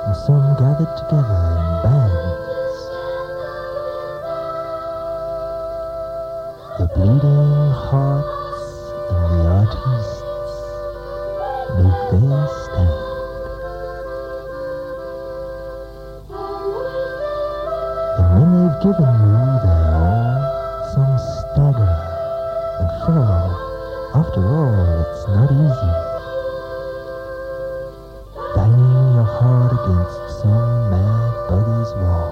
and some gathered together in bands. The bleeding hearts and the artists make their stand. And when they've given you their all, some stagger and fall. After all, it's not easy. Banging your heart against some mad buggy's wall.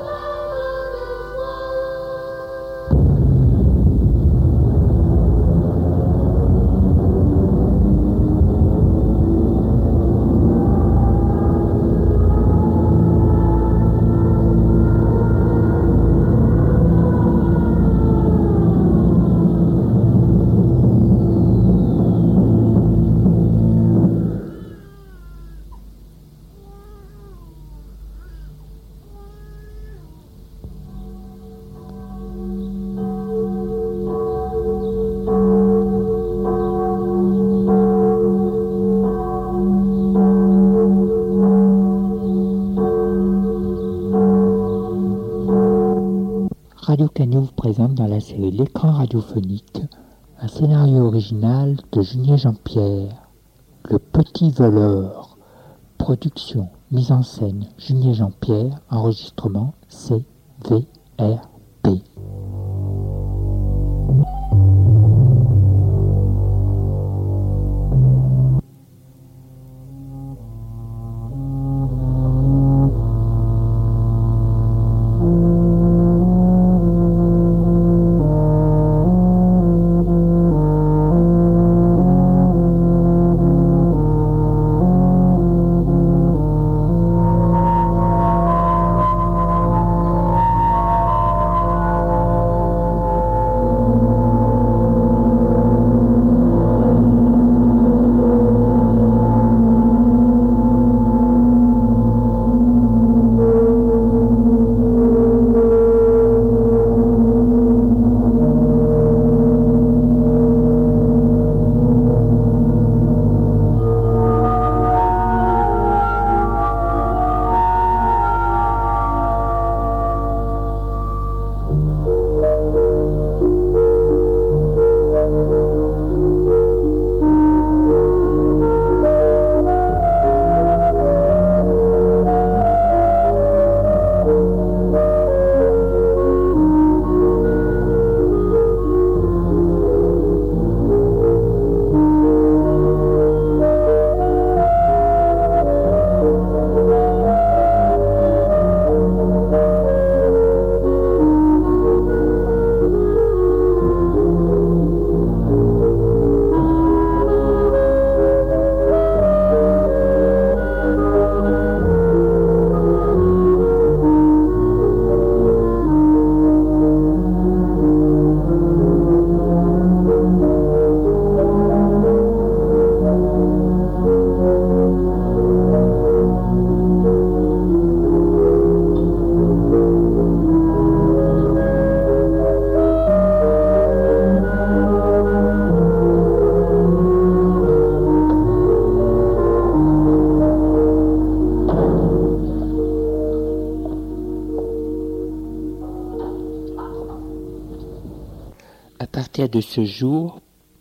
Radio Canyon vous présente dans la série L'écran radiophonique un scénario original de Junier Jean-Pierre, Le Petit Voleur. Production, mise en scène, Junier Jean-Pierre, enregistrement CVRP. À partir de ce jour,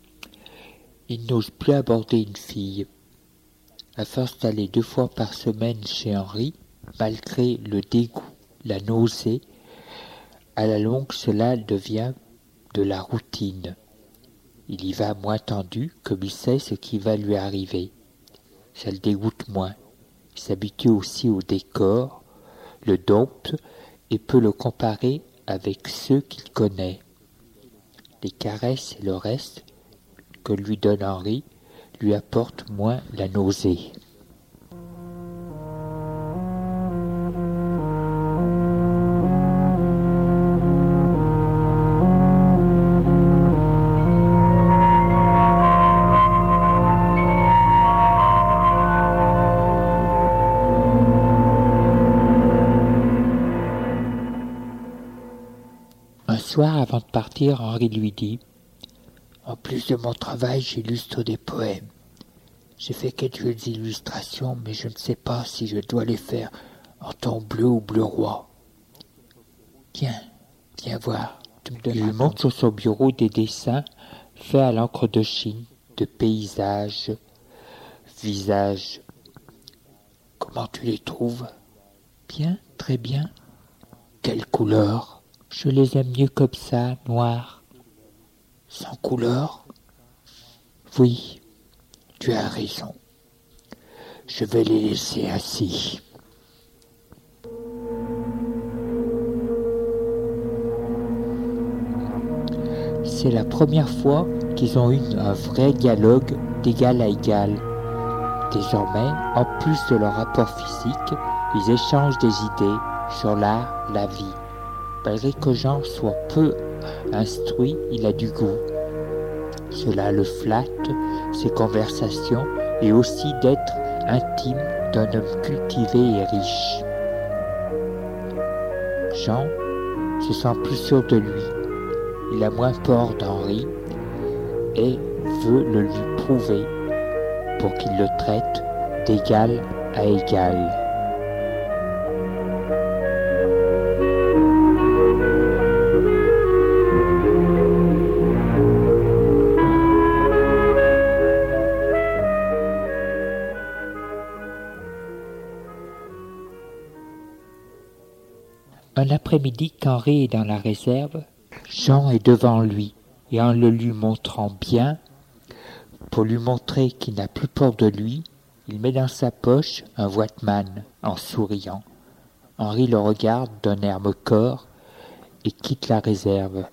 il n'ose plus aborder une fille. À force d'aller 2 fois par semaine chez Henri, malgré le dégoût, la nausée, à la longue cela devient de la routine. Il y va moins tendu, comme il sait ce qui va lui arriver. Ça le dégoûte moins. Il s'habitue aussi au décor, le dompte et peut le comparer avec ceux qu'il connaît. Les caresses et le reste que lui donne Henri lui apportent moins la nausée. Un soir, avant de partir, Henri lui dit « En plus de mon travail, j'illustre des poèmes. J'ai fait quelques illustrations, mais je ne sais pas si je dois les faire en ton bleu ou bleu roi. Tiens, viens voir. Il lui montre sur son bureau des dessins faits à l'encre de Chine, de paysages, visages. Comment tu les trouves? Bien, très bien. Quelle couleur? Je les aime mieux comme ça, noirs. Sans couleur? Oui, tu as raison. Je vais les laisser ainsi. C'est la première fois qu'ils ont eu un vrai dialogue d'égal à égal. Désormais, en plus de leur rapport physique, ils échangent des idées sur l'art, la vie. Malgré que Jean soit peu instruit, il a du goût. Cela le flatte, ses conversations, et aussi d'être intime d'un homme cultivé et riche. Jean se sent plus sûr de lui. Il a moins peur d'Henri et veut le lui prouver pour qu'il le traite d'égal à égal. Un après-midi qu'Henri est dans la réserve, Jean est devant lui, et en le lui montrant bien, pour lui montrer qu'il n'a plus peur de lui, il met dans sa poche un Wattman en souriant. Henri le regarde d'un air moqueur et quitte la réserve.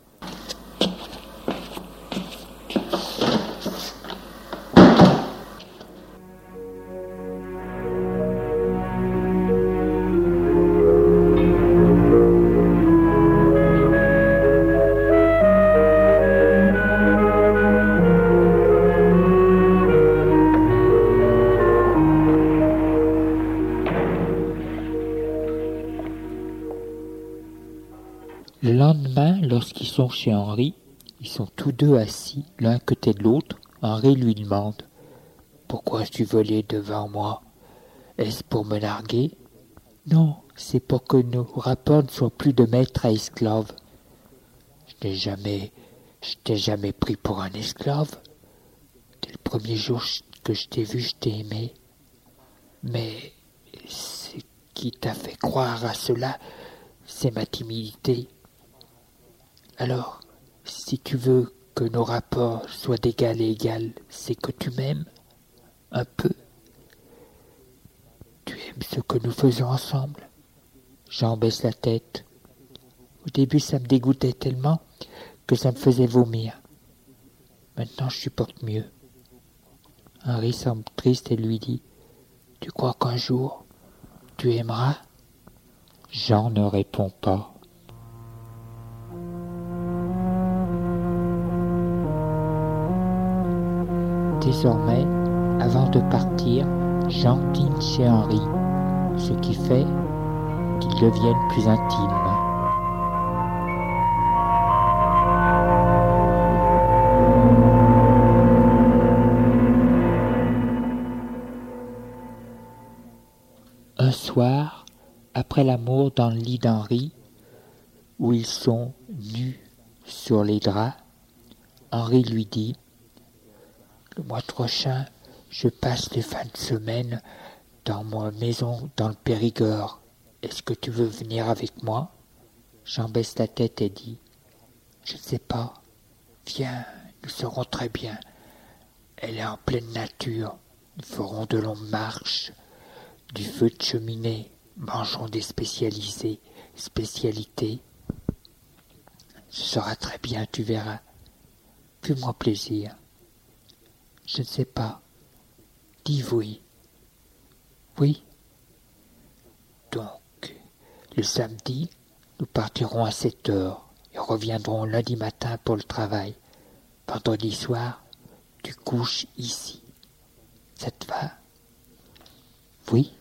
Le lendemain, lorsqu'ils sont chez Henri, ils sont tous deux assis, l'un à côté de l'autre. Henri lui demande « Pourquoi as-tu volé devant moi? Est-ce pour me narguer? » Non, c'est pour que nos rapports ne soient plus de maître à esclave. Je t'ai jamais pris pour un esclave. Dès le premier jour que je t'ai vu, je t'ai aimé. Mais ce qui t'a fait croire à cela, c'est ma timidité. Alors, si tu veux que nos rapports soient d'égal à égal, c'est que tu m'aimes un peu. Tu aimes ce que nous faisons ensemble. Jean baisse la tête. Au début, ça me dégoûtait tellement que ça me faisait vomir. Maintenant, je supporte mieux. Henri semble triste et lui dit « Tu crois qu'un jour, tu aimeras ?» Jean ne répond pas. Désormais, avant de partir, Jean dîne chez Henri, ce qui fait qu'ils deviennent plus intimes. Un soir, après l'amour dans le lit d'Henri, où ils sont nus sur les draps, Henri lui dit « Le mois prochain, je passe les fins de semaine dans ma maison dans le Périgord. Est-ce que tu veux venir avec moi ?» Jean baisse la tête et dit « Je ne sais pas. Viens, nous serons très bien. Elle est en pleine nature. Nous ferons de longues marches, du feu de cheminée, mangerons des spécialités. Ce sera très bien, tu verras. Fais-moi plaisir. » Je ne sais pas. Dis oui. Oui. Donc, le samedi, nous partirons à 7 heures et reviendrons lundi matin pour le travail. Vendredi soir, tu couches ici. Ça te va? Oui.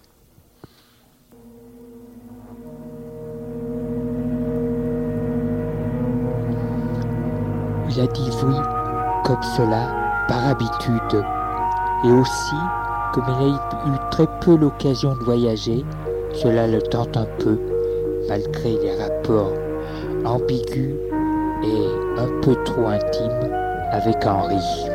Il a dit oui, comme cela, par habitude, et aussi, comme il a eu très peu l'occasion de voyager, Cela le tente un peu, malgré les rapports ambigus et un peu trop intimes avec Henri.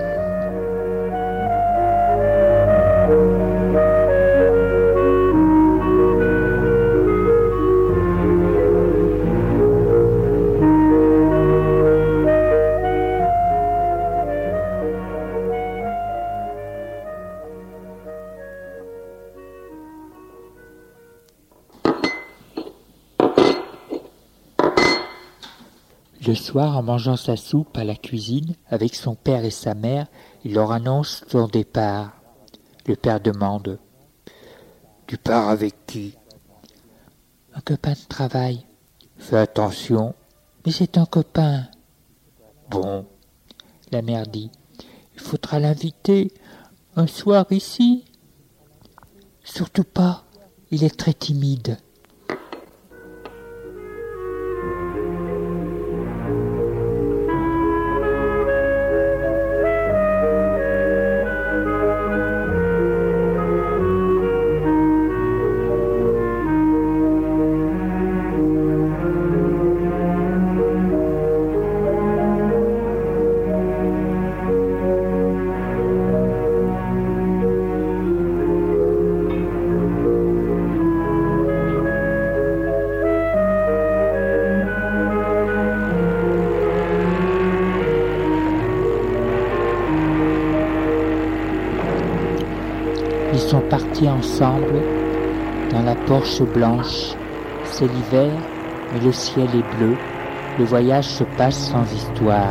Le soir, en mangeant sa soupe à la cuisine avec son père et sa mère, il leur annonce son départ. Le père demande « Tu pars avec qui ?»« Un copain de travail. »« Fais attention, mais c'est un copain. »« Bon. » La mère dit « Il faudra l'inviter un soir ici. »« Surtout pas, il est très timide. » Ils sont partis ensemble dans la Porsche blanche. C'est l'hiver, mais le ciel est bleu. Le voyage se passe sans histoire.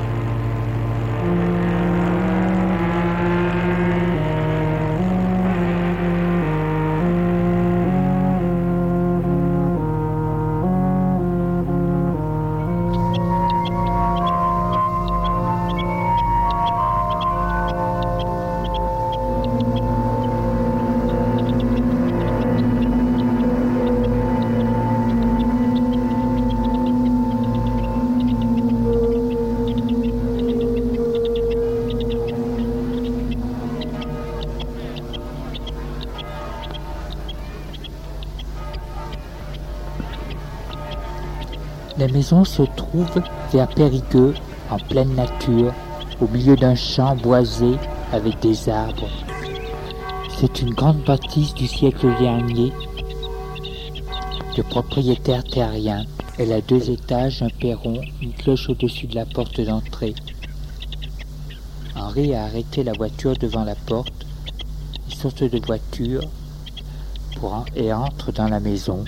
La maison se trouve vers Périgueux, en pleine nature, au milieu d'un champ boisé avec des arbres. C'est une grande bâtisse du siècle dernier, de propriétaire terrien. Elle a 2 étages, un perron, une cloche au-dessus de la porte d'entrée. Henri a arrêté la voiture devant la porte. Ils sortent de voiture et entrent dans la maison.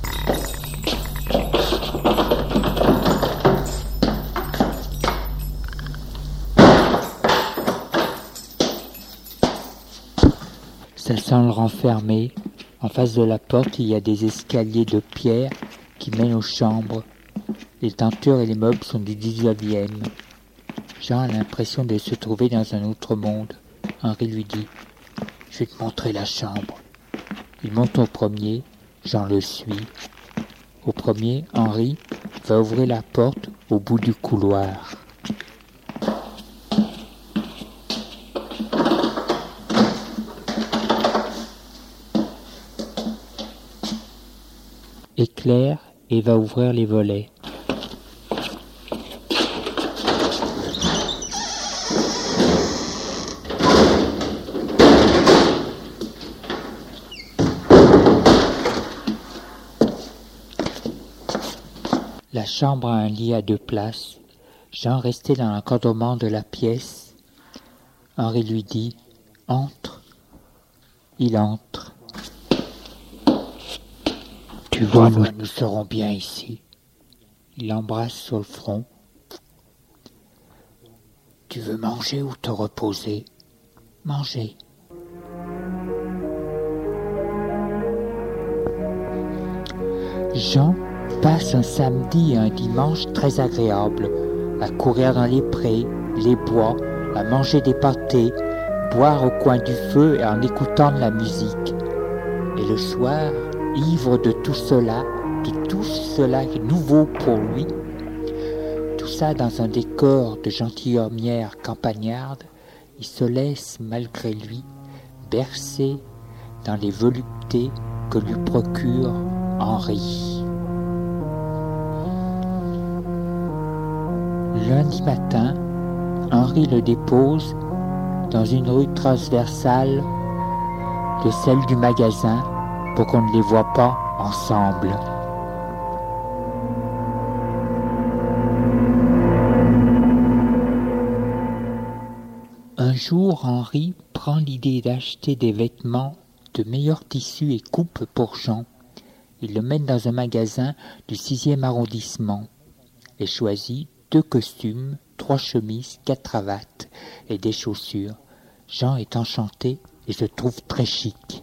Ça sent le renfermé. En face de la porte, il y a des escaliers de pierre qui mènent aux chambres. Les tentures et les meubles sont du 19e. Jean a l'impression de se trouver dans un autre monde. Henri lui dit « Je vais te montrer la chambre ». Il monte au premier, Jean le suit. Au premier, Henri va ouvrir la porte au bout du couloir. Éclaire et va ouvrir les volets. La chambre a un lit à 2 places. Jean restait dans l'encadrement de la pièce. Henri lui dit « Entre ». Il entre. Tu vois, nous serons bien ici. Il l'embrasse sur le front. Tu veux manger ou te reposer? Manger. Jean passe un samedi et un dimanche très agréables, à courir dans les prés, les bois, à manger des pâtés, boire au coin du feu et en écoutant de la musique. Et le soir, ivre de tout cela nouveau pour lui, tout ça dans un décor de gentilhommière campagnarde, il se laisse malgré lui bercer dans les voluptés que lui procure Henri. Lundi matin, Henri le dépose dans une rue transversale de celle du magasin pour qu'on ne les voit pas ensemble. Un jour, Henri prend l'idée d'acheter des vêtements de meilleurs tissus et coupes pour Jean. Il le mène dans un magasin du 6e arrondissement et choisit 2 costumes, 3 chemises, 4 cravates et des chaussures. Jean est enchanté et se trouve très chic.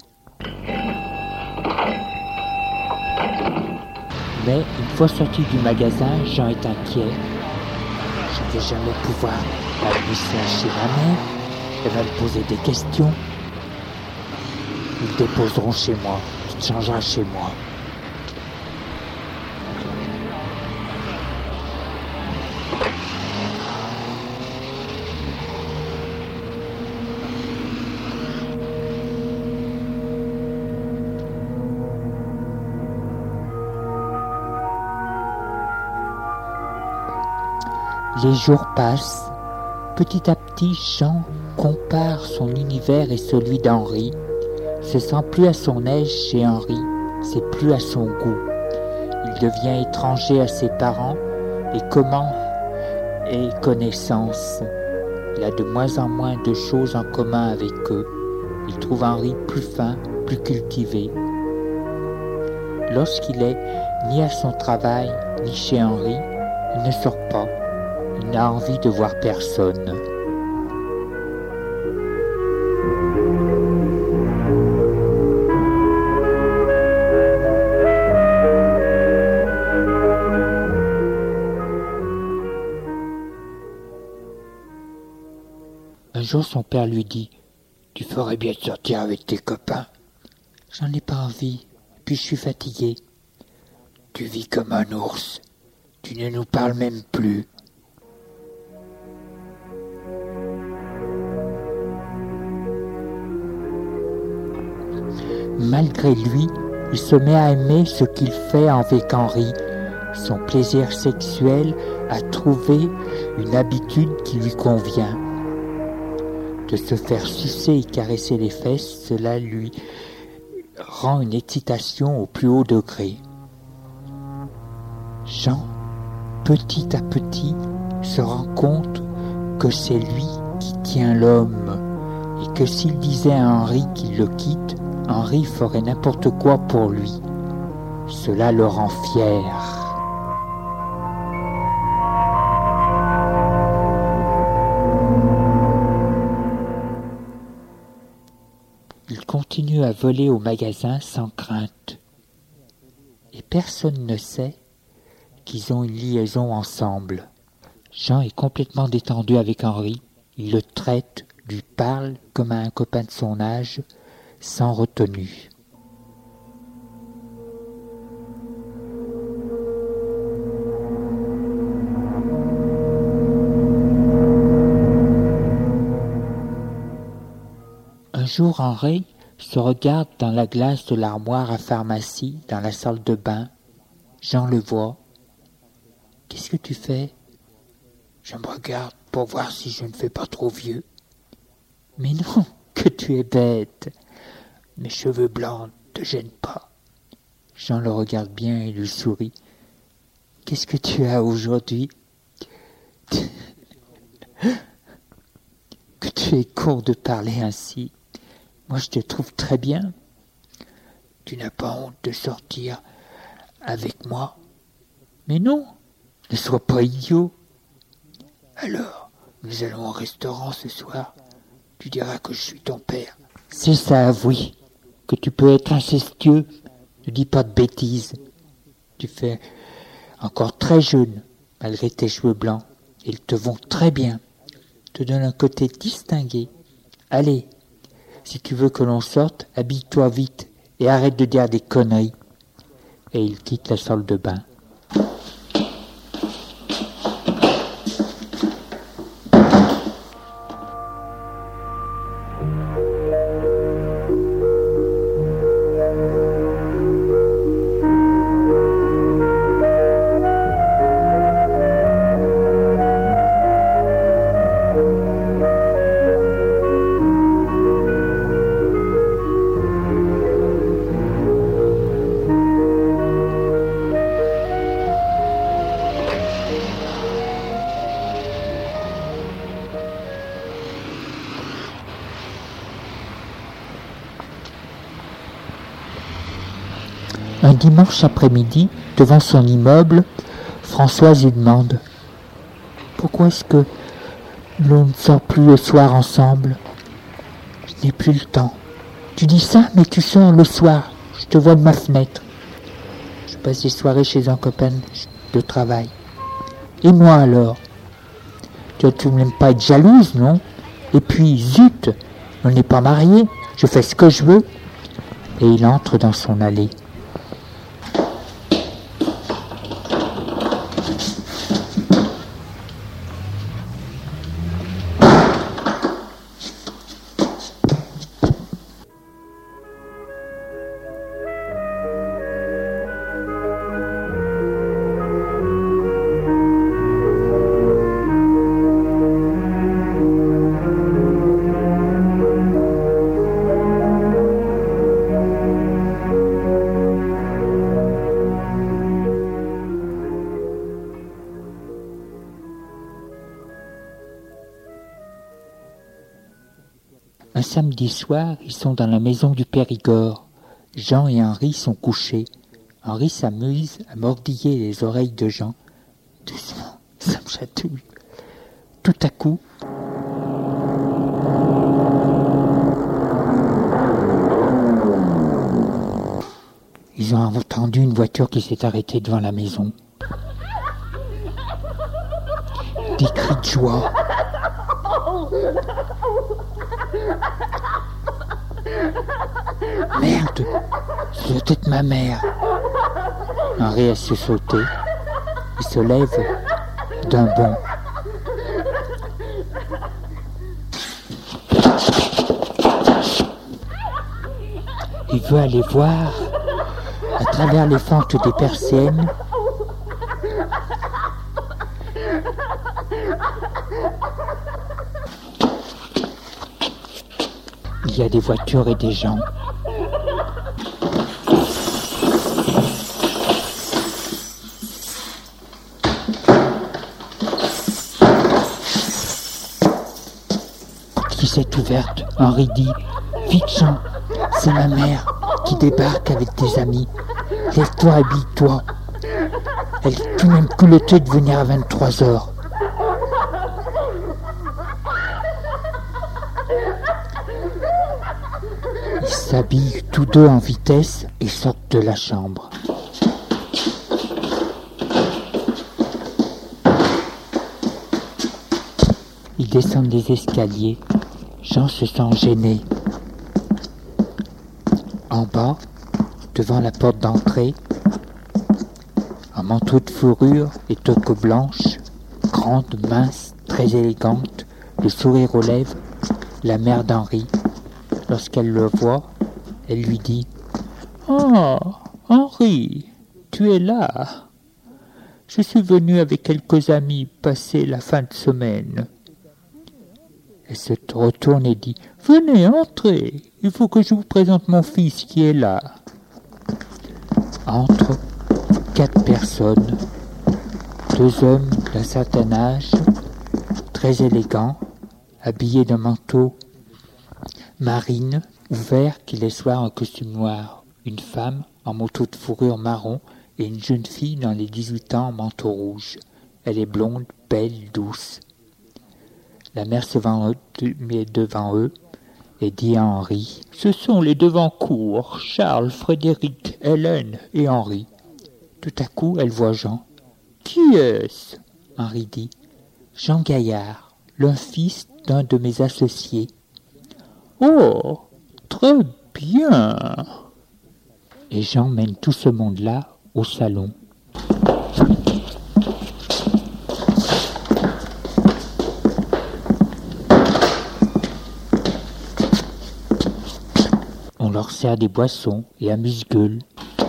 Mais une fois sorti du magasin, Jean est inquiet. Je ne vais jamais pouvoir administrer chez ma mère. Elle va me poser des questions. Ils te déposeront chez moi. Tu te changeras chez moi. Les jours passent. Petit à petit, Jean compare son univers et celui d'Henri. Se sent plus à son aise chez Henri, c'est plus à son goût. Il devient étranger à ses parents et comment est connaissance. Il a de moins en moins de choses en commun avec eux. Il trouve Henri plus fin, plus cultivé. Lorsqu'il est ni à son travail, ni chez Henri, il ne sort pas. Il n'a envie de voir personne. Un jour, son père lui dit « Tu ferais bien de sortir avec tes copains. »« J'en ai pas envie, puis je suis fatigué. »« Tu vis comme un ours. Tu ne nous parles même plus. » Malgré lui, il se met à aimer ce qu'il fait avec Henri. Son plaisir sexuel a trouvé une habitude qui lui convient. De se faire sucer et caresser les fesses, cela lui rend une excitation au plus haut degré. Jean, petit à petit, se rend compte que c'est lui qui tient l'homme et que s'il disait à Henri qu'il le quitte, Henri ferait n'importe quoi pour lui. Cela le rend fier. Il continue à voler au magasin sans crainte. Et personne ne sait qu'ils ont une liaison ensemble. Jean est complètement détendu avec Henri. Il le traite, lui parle comme à un copain de son âge, sans retenue. Un jour, Henri se regarde dans la glace de l'armoire à pharmacie dans la salle de bain. Jean le voit. « Qu'est-ce que tu fais ?»« Je me regarde pour voir si je ne fais pas trop vieux. »« Mais non, que tu es bête. Mes cheveux blancs ne te gênent pas. » Jean le regarde bien et lui sourit. « Qu'est-ce que tu as aujourd'hui ?»« Que tu es con de parler ainsi. Moi, je te trouve très bien. Tu n'as pas honte de sortir avec moi ? Mais non, ne sois pas idiot. Alors, nous allons au restaurant ce soir. Tu diras que je suis ton père. C'est ça, oui, que tu peux être incestueux. Ne dis pas de bêtises. Tu fais encore très jeune, malgré tes cheveux blancs. Ils te vont très bien. Te donnent un côté distingué. Allez, si tu veux que l'on sorte, habille-toi vite et arrête de dire des conneries. Et il quitte la salle de bain. Un dimanche après-midi, devant son immeuble, Françoise lui demande « Pourquoi est-ce que l'on ne sort plus le soir ensemble ?»« Je n'ai plus le temps. »« Tu dis ça, mais tu sors le soir. Je te vois de ma fenêtre. Je passe des soirées chez un copain de travail. Et moi alors ? Tu n'aimes pas être jalouse, non ? Et puis, zut, on n'est pas mariés. Je fais ce que je veux. » Et il entre dans son allée. Un samedi soir, ils sont dans la maison du Périgord. Jean et Henri sont couchés. Henri s'amuse à mordiller les oreilles de Jean. Doucement, ça me chatouille. Tout à coup, ils ont entendu une voiture qui s'est arrêtée devant la maison. Des cris de joie. Merde, ça doit être ma mère. Henri a se sauter. Il se lève d'un bond. Il veut aller voir à travers les fentes des persiennes il y a des voitures et des gens. Qui s'est ouverte. Henri dit « Vite Jean, c'est ma mère qui débarque avec des amis. Lève-toi, habille-toi. Elle est tout de même culottée de venir à 23h. » Ils s'habillent tous deux en vitesse et sortent de la chambre. Ils descendent les escaliers. Jean se sent gêné. En bas, devant la porte d'entrée, un manteau de fourrure et toque blanche, grande, mince, très élégante, le sourire aux lèvres, la mère d'Henri. Lorsqu'elle le voit, elle lui dit « Oh, Henri, tu es là. Je suis venu avec quelques amis passer la fin de semaine. » Elle se retourne et dit « Venez, entrez, il faut que je vous présente mon fils qui est là. » Entrent 4 personnes, 2 hommes d'un certain âge, très élégants, habillés d'un manteau marine, ouvert qui laisse voir un costume noir, une femme en manteau de fourrure marron et une jeune fille dans les 18 ans en manteau rouge. Elle est blonde, belle, douce. La mère se met devant eux et dit à Henri « Ce sont les Devancourt, Charles, Frédéric, Hélène et Henri. » Tout à coup, elle voit Jean. « Qui est-ce » Henri dit. « Jean Gaillard, le fils d'un de mes associés. »« Oh, très bien !» Et Jean mène tout ce monde-là au salon. On leur sert des boissons et amuse-gueule.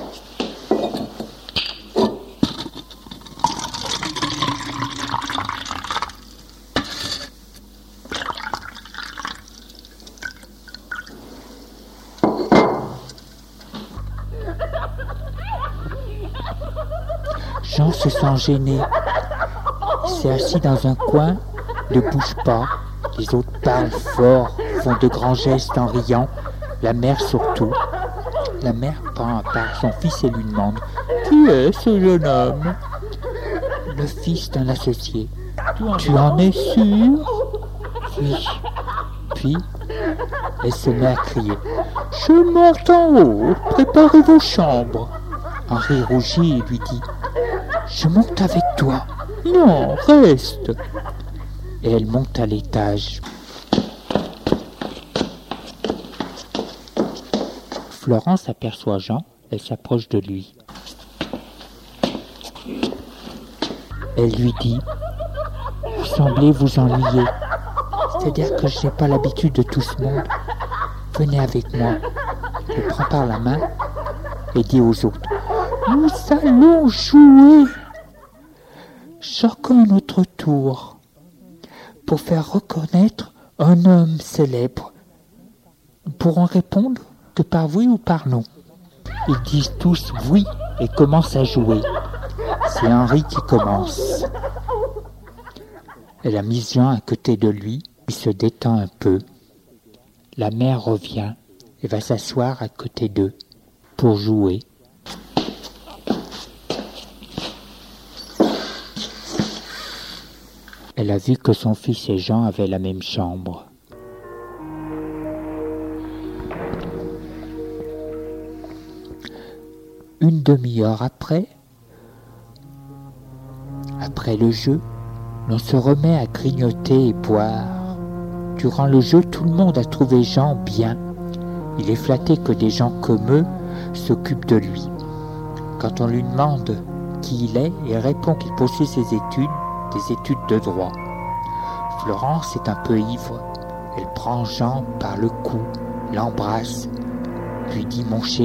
Jean se sent gêné. Il s'est assis dans un coin, ne bouge pas. Les autres parlent fort, font de grands gestes en riant. La mère surtout. La mère prend à part son fils et lui demande « Qui est ce jeune homme ?» Le fils d'un associé. « Tu en es sûr ?»« Oui. » Puis, elle se met à crier « Je monte en haut, préparez vos chambres !» Henri rougit et lui dit « Je monte avec toi. »« Non, reste !» Et elle monte à l'étage. Florence aperçoit Jean, elle s'approche de lui. Elle lui dit « Vous semblez vous ennuyer. C'est-à-dire que je n'ai pas l'habitude de tout ce monde. Venez avec moi. » Elle prend par la main et dit aux autres « Nous allons jouer chacun notre tour pour faire reconnaître un homme célèbre. Nous pourrons répondre que par oui ou par non. » Ils disent tous oui et commencent à jouer. C'est Henri qui commence. Elle a mis Jean à côté de lui, il se détend un peu. La mère revient et va s'asseoir à côté d'eux pour jouer. Elle a vu que son fils et Jean avaient la même chambre. Une demi-heure après le jeu, l'on se remet à grignoter et boire. Durant le jeu, tout le monde a trouvé Jean bien. Il est flatté que des gens comme eux s'occupent de lui. Quand on lui demande qui il est, il répond qu'il poursuit ses études, des études de droit. Florence est un peu ivre. Elle prend Jean par le cou, l'embrasse, lui dit « mon chéri ».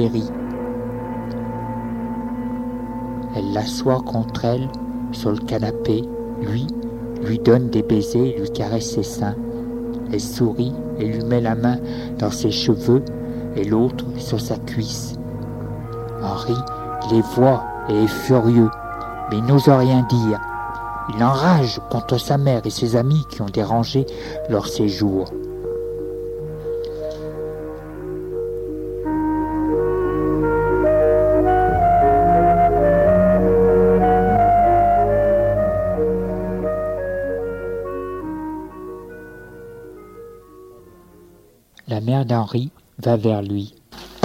Elle l'assoit contre elle sur le canapé, lui donne des baisers et lui caresse ses seins. Elle sourit et lui met la main dans ses cheveux et l'autre sur sa cuisse. Henri les voit et est furieux, mais il n'ose rien dire. Il enrage contre sa mère et ses amis qui ont dérangé leur séjour. La mère d'Henri va vers lui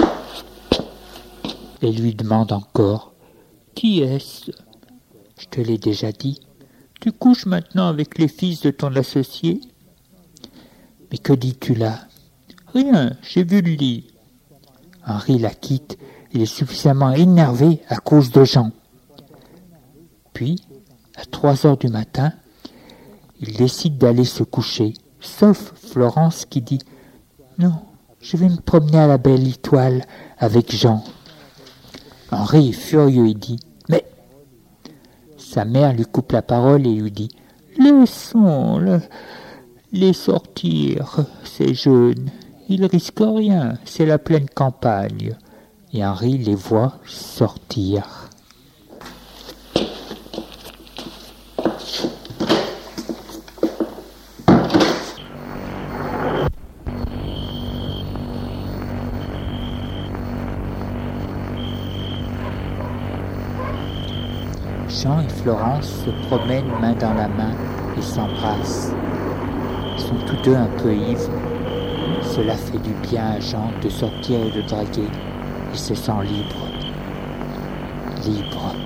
et lui demande encore « Qui est-ce ?»« Je te l'ai déjà dit. Tu couches maintenant avec les fils de ton associé ?»« Mais que dis-tu là ?»« Rien, j'ai vu le lit. » Henri la quitte. Il est suffisamment énervé à cause de Jean. Puis, à 3 heures du matin, il décide d'aller se coucher, sauf Florence qui dit « Non, je vais me promener à la belle étoile avec Jean. » Henri est furieux et dit « Mais !» Sa mère lui coupe la parole et lui dit « Laissons-les sortir, ces jeunes. Ils risquent rien, c'est la pleine campagne. » Et Henri les voit sortir. Jean et Florence se promènent main dans la main et s'embrassent. Ils sont tous deux un peu ivres. Cela fait du bien à Jean de sortir et de draguer. Il se sent libre. Libre.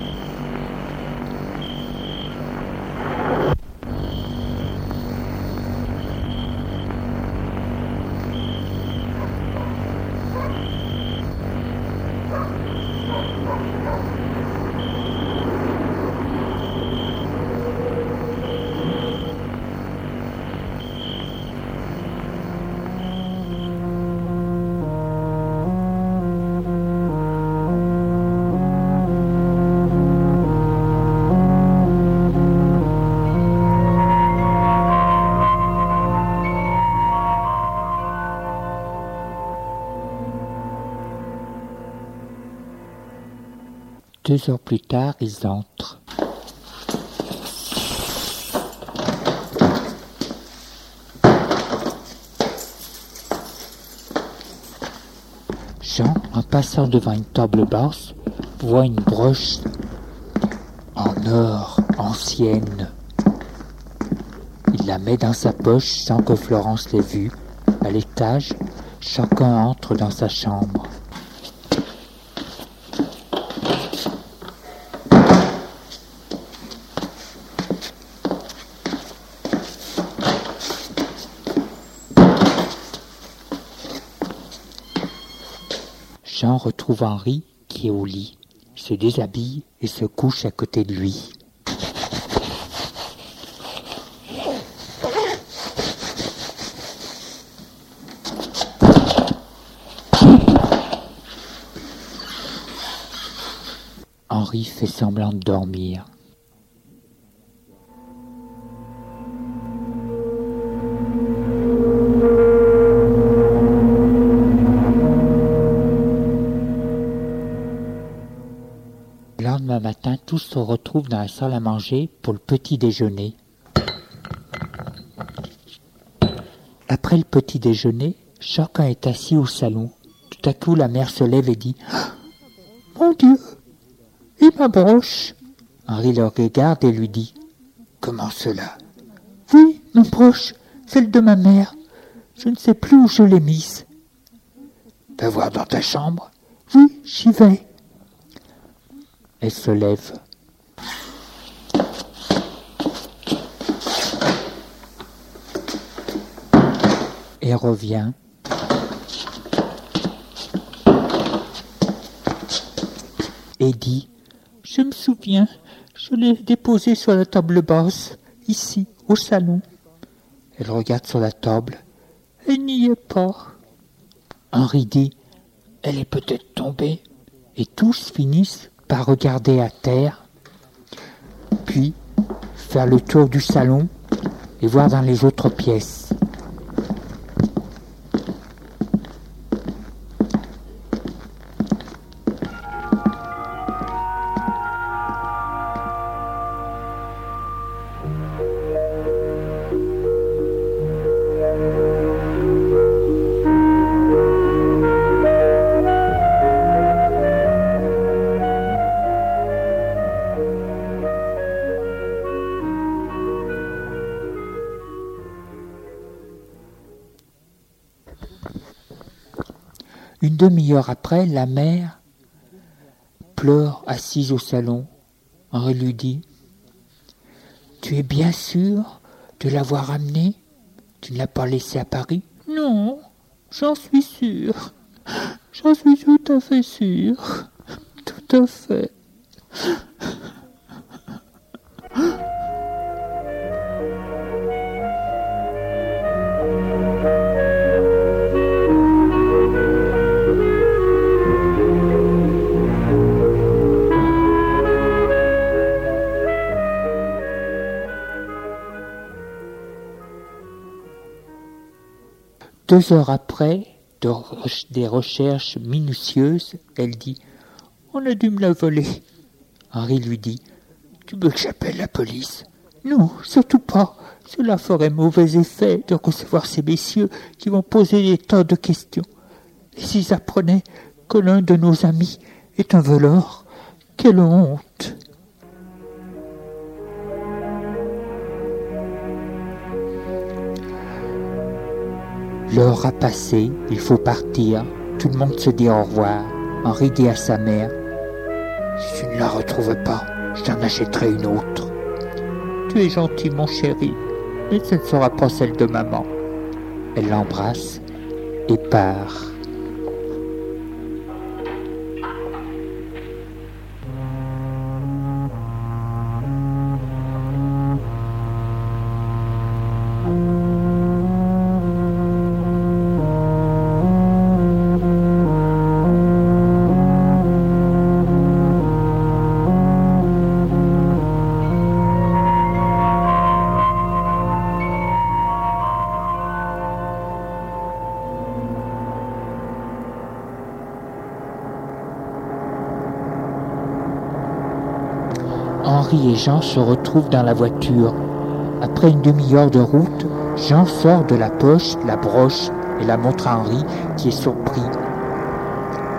Deux heures plus tard, ils entrent. Jean, en passant devant une table basse, voit une broche en or ancienne. Il la met dans sa poche sans que Florence l'ait vue. À l'étage, chacun entre dans sa chambre. Jean retrouve Henri qui est au lit, se déshabille et se couche à côté de lui. Henri fait semblant de dormir. Le lendemain matin, tous se retrouvent dans la salle à manger pour le petit déjeuner. Après le petit déjeuner, chacun est assis au salon. Tout à coup, la mère se lève et dit « Mon Dieu, et ma broche ?» Henri le regarde et lui dit « Comment cela ?»« Oui, ma broche, celle de ma mère. Je ne sais plus où je l'ai mise. »« Va voir dans ta chambre. »« Oui, j'y vais. » Elle se lève. Et revient. Et dit « Je me souviens, je l'ai déposée sur la table basse, ici, au salon. » Elle regarde sur la table. Elle n'y est pas. Henri dit « Elle est peut-être tombée. » Et tous finissent par regarder à terre, puis faire le tour du salon et voir dans les autres pièces. Une demi-heure après, la mère pleure assise au salon. Henri lui dit « Tu es bien sûr de l'avoir amenée? Tu ne l'as pas laissée à Paris ?»« Non, j'en suis sûr. J'en suis tout à fait sûr. Tout à fait. » Deux heures après, des recherches minutieuses, elle dit « On a dû me la voler. » Henri lui dit « Tu veux que j'appelle la police ?»« Non, surtout pas. Cela ferait mauvais effet de recevoir ces messieurs qui vont poser des tas de questions. Et s'ils apprenaient que l'un de nos amis est un voleur, quelle honte !» L'heure a passé, il faut partir. Tout le monde se dit au revoir. Henri dit à sa mère « Si tu ne la retrouves pas, je t'en achèterai une autre. »« Tu es gentil, mon chéri, mais ce ne sera pas celle de maman. » Elle l'embrasse et part. Henri et Jean se retrouvent dans la voiture. Après une demi-heure de route, Jean sort de la poche la broche et la montre à Henri qui est surpris.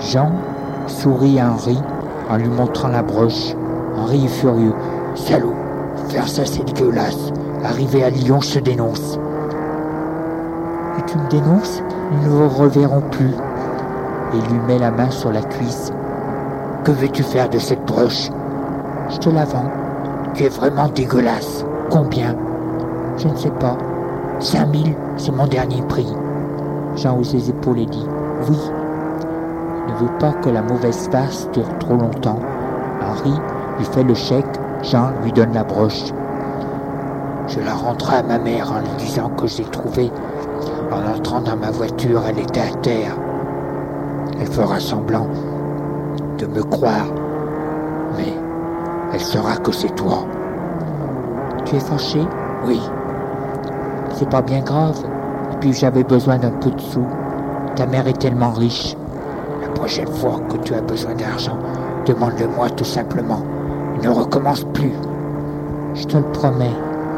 Jean sourit à Henri en lui montrant la broche. Henri est furieux. « Salaud, faire ça c'est dégueulasse. Arrivé à Lyon, je te dénonce. » « Et tu me dénonces ? Nous ne nous reverrons plus. » Et il lui met la main sur la cuisse. « Que veux-tu faire de cette broche ? » ?»« Je te la vends. »« Tu es vraiment dégueulasse. Combien ? » ?»« Je ne sais pas. 5000, c'est mon dernier prix. » Jean hausse les épaules et dit « Oui. » Il ne veut pas que la mauvaise farce dure trop longtemps. Henri lui fait le chèque. Jean lui donne la broche. « Je la rendrai à ma mère en lui disant que je l'ai trouvée. En entrant dans ma voiture, elle était à terre. Elle fera semblant de me croire, mais elle saura que c'est toi. » « Tu es fâché ? » ?»« Oui. »« C'est pas bien grave. Et puis j'avais besoin d'un peu de sous. Ta mère est tellement riche. La prochaine fois que tu as besoin d'argent, demande-le-moi tout simplement. Ne recommence plus. Je te le promets. »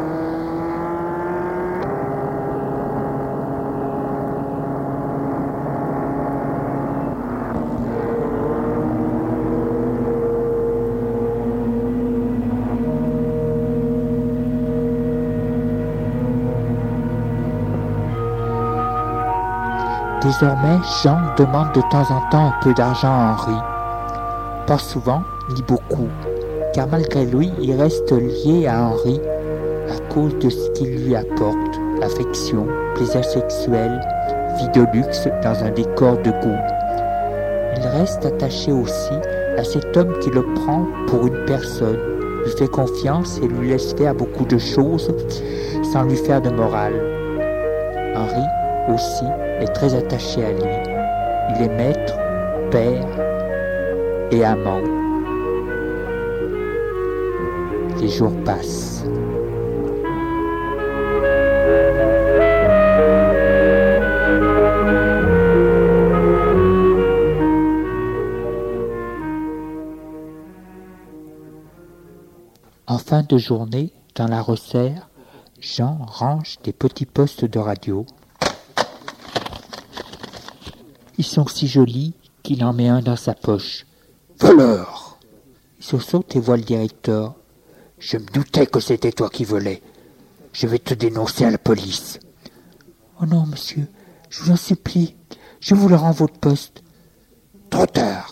Désormais, Jean demande de temps en temps un peu d'argent à Henri. Pas souvent, ni beaucoup, car malgré lui, il reste lié à Henri à cause de ce qu'il lui apporte, affection, plaisir sexuel, vie de luxe dans un décor de goût. Il reste attaché aussi à cet homme qui le prend pour une personne, lui fait confiance et lui laisse faire beaucoup de choses sans lui faire de morale. Henri aussi est très attaché à lui. Il est maître, père et amant. Les jours passent. En fin de journée, dans la resserre, Jean range des petits postes de radio. Ils sont si jolis qu'il en met un dans sa poche. « Voleur !» Il sursaute et voit le directeur. « Je me doutais que c'était toi qui volais. Je vais te dénoncer à la police. »« Oh non, monsieur, je vous en supplie. Je vous le rends votre poste. »« Trop tard.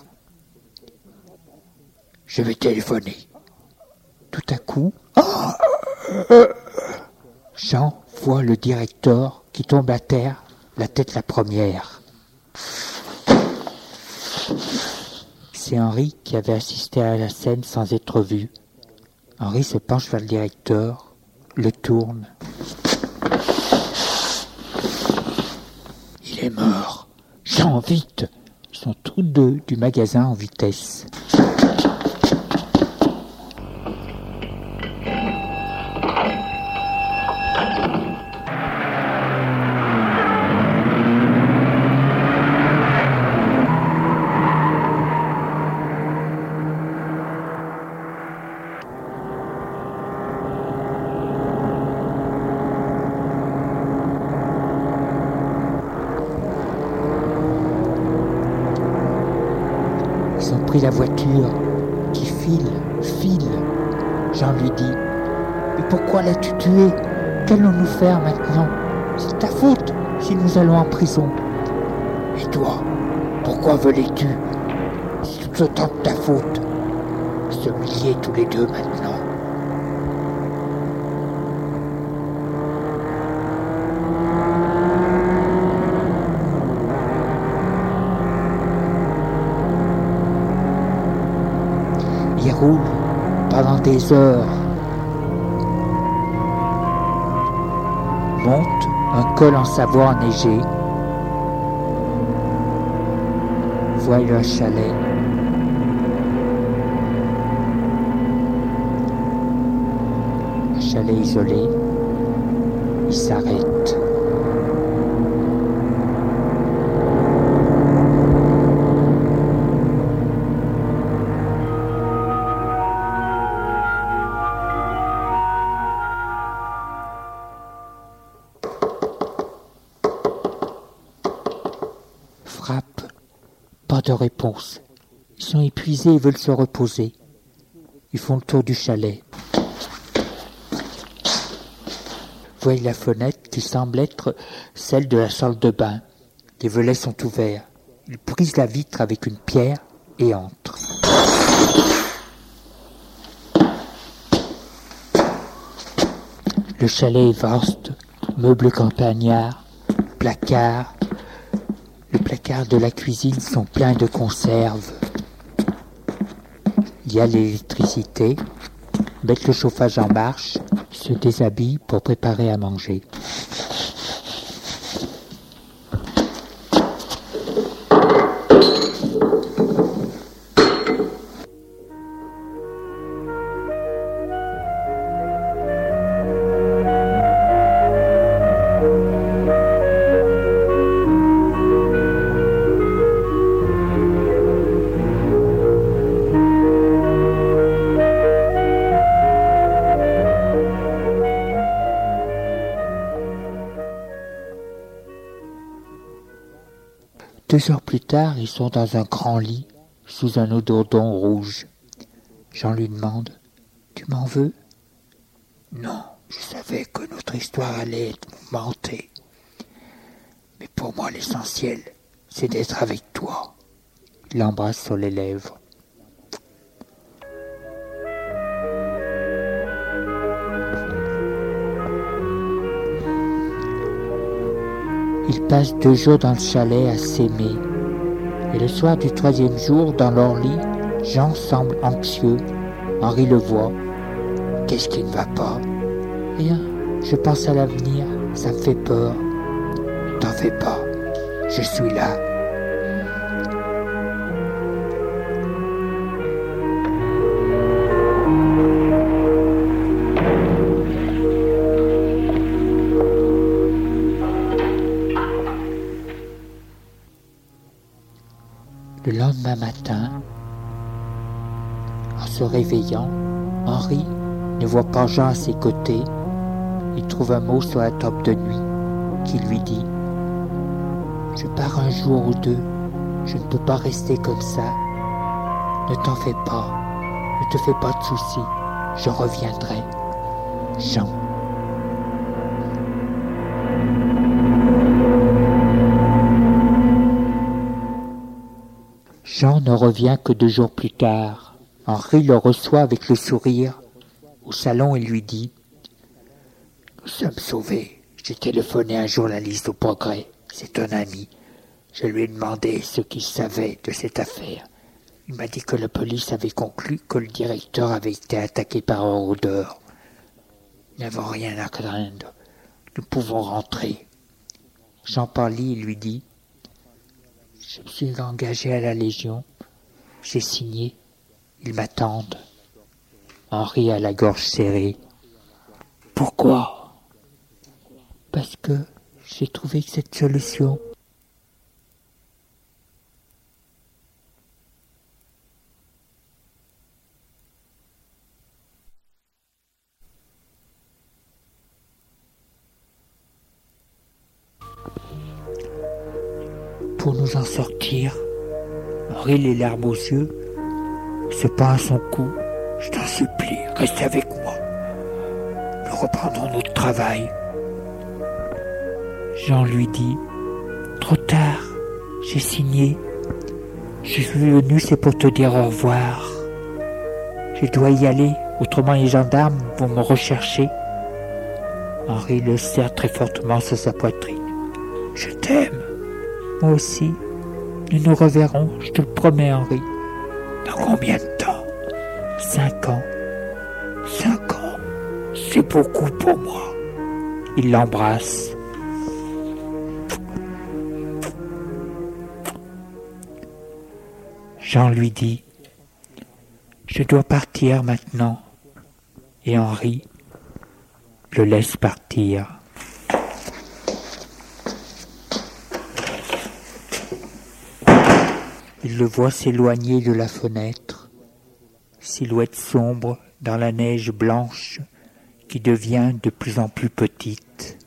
Je vais téléphoner. » Tout à coup, Jean voit le directeur qui tombe à terre, la tête la première. C'est Henri qui avait assisté à la scène sans être vu. Henri se penche vers le directeur, le tourne. Il est mort. Jean, vite! Ils sont tous deux du magasin en vitesse. Ils ont pris la voiture qui file. Jean lui dit « Mais pourquoi l'as-tu tué ? Qu'allons-nous faire maintenant ? C'est ta faute si nous allons en prison. » « Et toi, pourquoi volais-tu ? C'est tout autant de ta faute. Nous sommes liés tous les deux maintenant. » Il roule pendant des heures. Monte un col en Savoie enneigé. Voit un chalet. Un chalet isolé. Il s'arrête. Frappe, pas de réponse. Ils sont épuisés et veulent se reposer. Ils font le tour du chalet. Voient la fenêtre qui semble être celle de la salle de bain. Les volets sont ouverts. Ils brisent la vitre avec une pierre et entrent. Le chalet est vaste, meubles campagnards, placards. Les placards de la cuisine sont pleins de conserves. Il y a l'électricité, mettent le chauffage en marche, se déshabillent pour préparer à manger. Deux heures plus tard, ils sont dans un grand lit, sous un édredon rouge. Jean lui demande « Tu m'en veux ?»« Non, je savais que notre histoire allait être mouvementée. Mais pour moi, l'essentiel, c'est d'être avec toi. » Il l'embrasse sur les lèvres. Ils passent 2 jours dans le chalet à s'aimer. Et le soir du 3e jour, dans leur lit, Jean semble anxieux. Henri le voit. « Qu'est-ce qui ne va pas ?»« Rien, je pense à l'avenir, ça me fait peur. »« T'en fais pas, je suis là. » Le lendemain matin, en se réveillant, Henri ne voit pas Jean à ses côtés. Il trouve un mot sur la table de nuit qui lui dit « Je pars un jour ou 2, je ne peux pas rester comme ça. Ne t'en fais pas, ne te fais pas de soucis, je reviendrai. Jean. » Jean ne revient que 2 jours plus tard. Henri le reçoit avec le sourire. Au salon, il lui dit « Nous sommes sauvés. J'ai téléphoné un journaliste au Progrès. C'est un ami. Je lui ai demandé ce qu'il savait de cette affaire. Il m'a dit que la police avait conclu que le directeur avait été attaqué par un rôdeur. Nous n'avons rien à craindre. Nous pouvons rentrer. » Jean pâlit et lui dit « Je me suis engagé à la Légion. J'ai signé. Ils m'attendent. » Henri a la gorge serrée. « Pourquoi ?»« Parce que j'ai trouvé que cette solution. » Pour nous en sortir, Henri, les larmes aux yeux, se pend à son cou. « Je t'en supplie, reste avec moi. Nous reprendrons notre travail. » Jean lui dit « Trop tard, j'ai signé. Je suis venu, c'est pour te dire au revoir. Je dois y aller, autrement les gendarmes vont me rechercher. » Henri le serre très fortement sur sa poitrine. « Je t'aime. Moi aussi. Nous nous reverrons, je te le promets, Henri. » « Dans combien de temps ? 5 ans. 5 ans, c'est beaucoup pour moi. » Il l'embrasse. Jean lui dit « Je dois partir maintenant. » Et Henri le laisse partir. Il le voit s'éloigner de la fenêtre, silhouette sombre dans la neige blanche qui devient de plus en plus petite.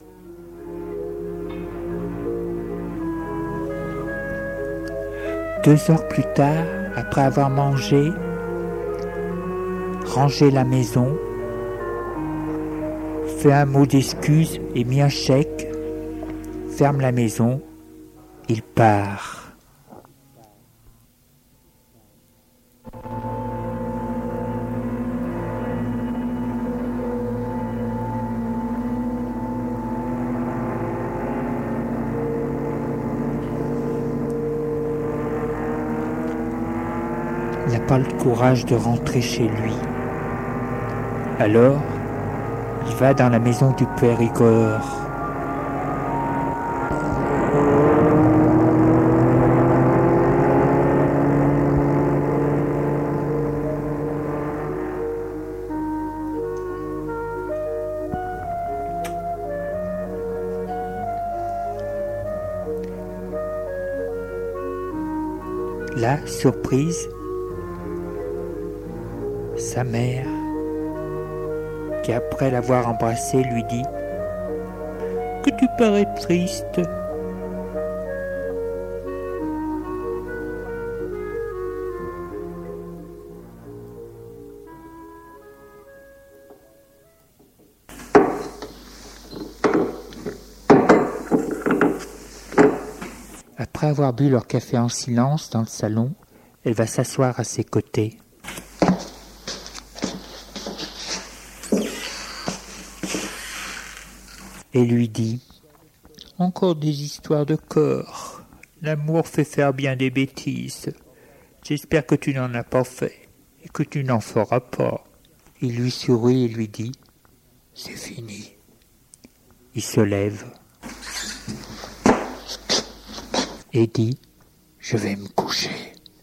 2 heures plus tard, après avoir mangé, rangé la maison, fait un mot d'excuse et mis un chèque, ferme la maison, il part. Il n'a pas le courage de rentrer chez lui. Alors, il va dans la maison du père Igor. Là, surprise, sa mère, qui après l'avoir embrassé, lui dit « Que tu parais triste !» Après avoir bu leur café en silence dans le salon, elle va s'asseoir à ses côtés. Et lui dit « Encore des histoires de corps. L'amour fait faire bien des bêtises. J'espère que tu n'en as pas fait et que tu n'en feras pas. » Il lui sourit et lui dit « C'est fini. » Il se lève et dit « Je vais me coucher. »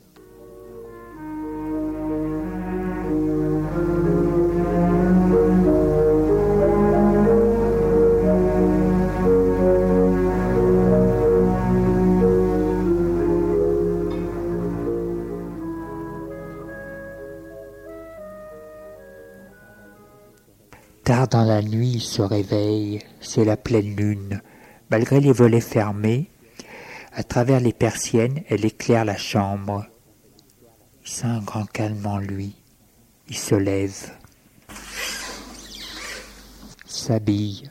Tard dans la nuit, il se réveille, c'est la pleine lune. Malgré les volets fermés, à travers les persiennes, elle éclaire la chambre. Il sent un grand calme en lui. Il se lève, s'habille.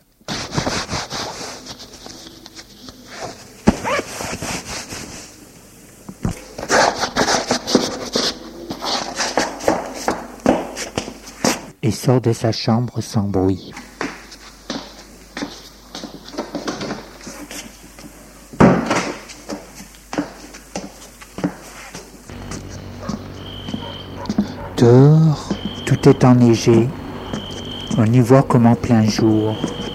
Et sort de sa chambre sans bruit. Dehors, tout est enneigé. On y voit comme en plein jour.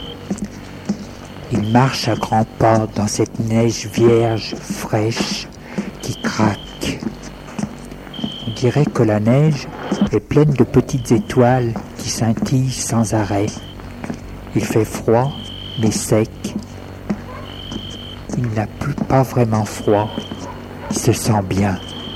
Il marche à grands pas dans cette neige vierge, fraîche, qui craque. On dirait que la neige est pleine de petites étoiles qui scintillent sans arrêt. Il fait froid, mais sec. Il n'a plus pas vraiment froid. Il se sent bien.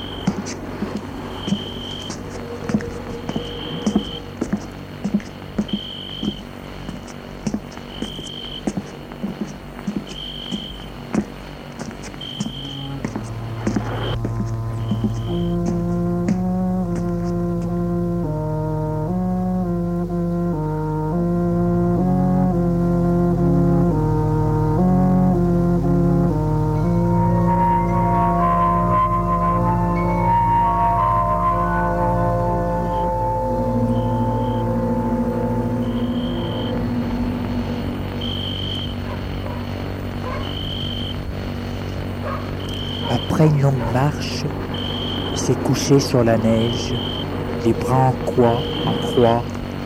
Après une longue marche, il s'est couché sur la neige, les bras en croix.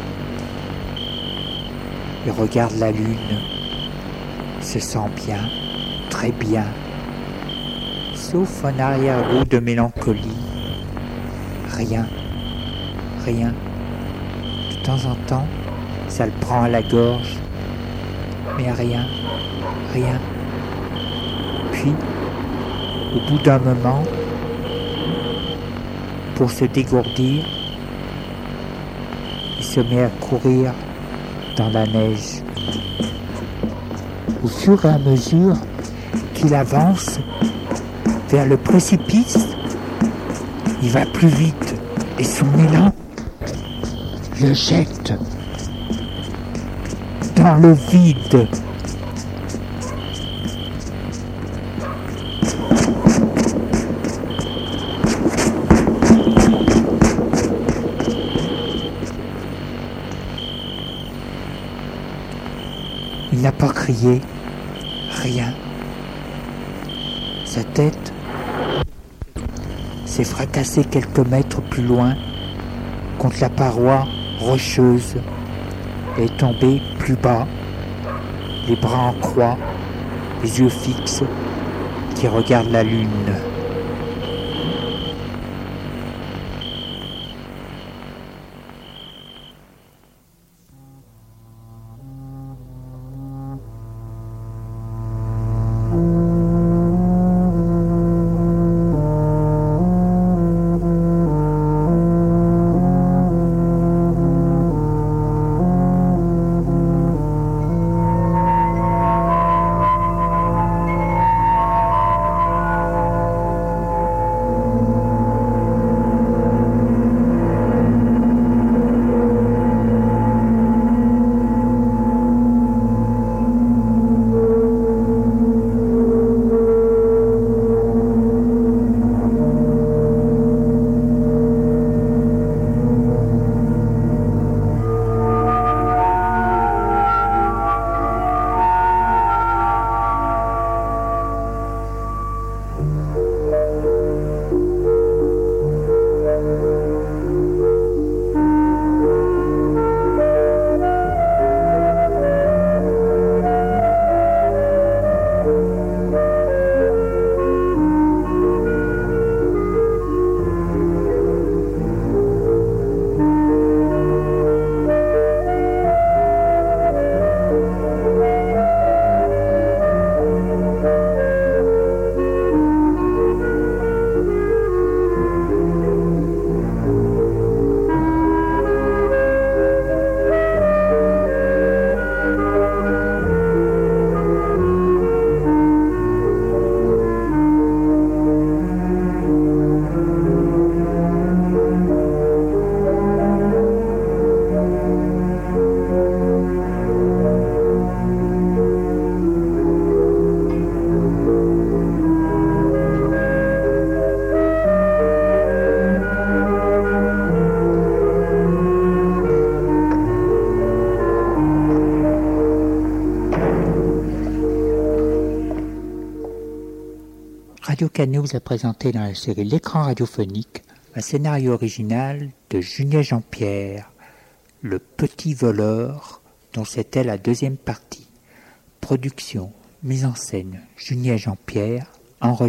Il regarde la lune, il se sent bien, très bien, sauf un arrière-goût de mélancolie. Rien. De temps en temps, ça le prend à la gorge, mais rien. Puis, au bout d'un moment, pour se dégourdir, il se met à courir dans la neige. Au fur et à mesure qu'il avance vers le précipice, Il va plus vite et son élan le jette dans le vide. Il n'a pas crié, rien. Sa tête s'est fracassée quelques mètres plus loin contre la paroi rocheuse et est tombée plus bas, les bras en croix, les yeux fixes qui regardent la lune. Radio Canu vous a présenté dans la série L'écran radiophonique un scénario original de Julien Jean-Pierre, Le Petit Voleur, dont c'était la deuxième partie. Production, mise en scène, Julien Jean-Pierre, enregistré